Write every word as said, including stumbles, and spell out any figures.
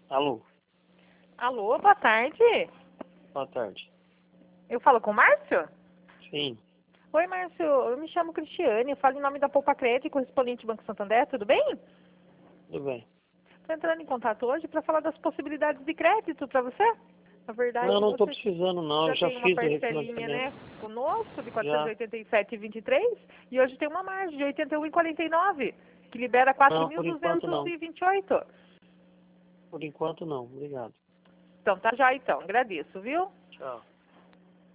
Alô, Alô, boa tarde. boa tarde. Eu falo com o Márcio? Sim, Oi, Márcio, eu me chamo Cristiane, eu falo em nome da Poupa Crédito, correspondente Banco Santander, tudo bem? tudo bem. Estou entrando em contato hoje para falar das possibilidades de crédito para você. Na verdade, Não, não estou você precisando não, eu já já tem uma fiz o parcelinha, né, refinanciamento. conosco de quatrocentos e Já. oitenta e sete vírgula vinte e três e hoje tem uma margem de oitenta e um vírgula quarenta e nove, que libera quatro Não, mil por enquanto duzentos não. e vinte e oito. Por enquanto não, obrigado. Então, tá já então, agradeço, viu? Tchau.